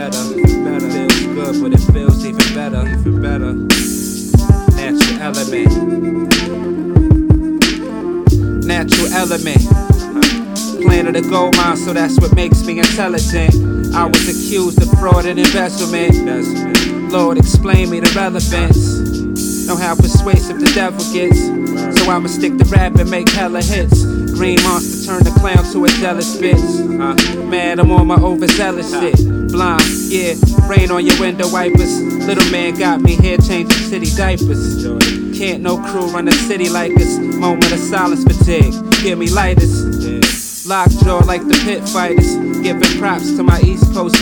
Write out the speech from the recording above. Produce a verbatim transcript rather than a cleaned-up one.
better, better. Feels good, but it feels even better, even better. Natural element. Natural element. Planet of gold mine, so that's what makes me intelligent. I was accused of fraud and embezzlement. Lord, explain me the relevance. Know how persuasive the devil gets. So I'ma stick to rap and make hella hits. Green monster turn the clown to a jealous bitch. Mad, I'm on my overzealous shit. Blind, yeah, rain on your window wipers. Little man got me here changing city diapers. Can't no crew run a city like this. Moment of silence fatigue, give me lighters. Lockjaw like the pit fighters. Giving props to my East Coast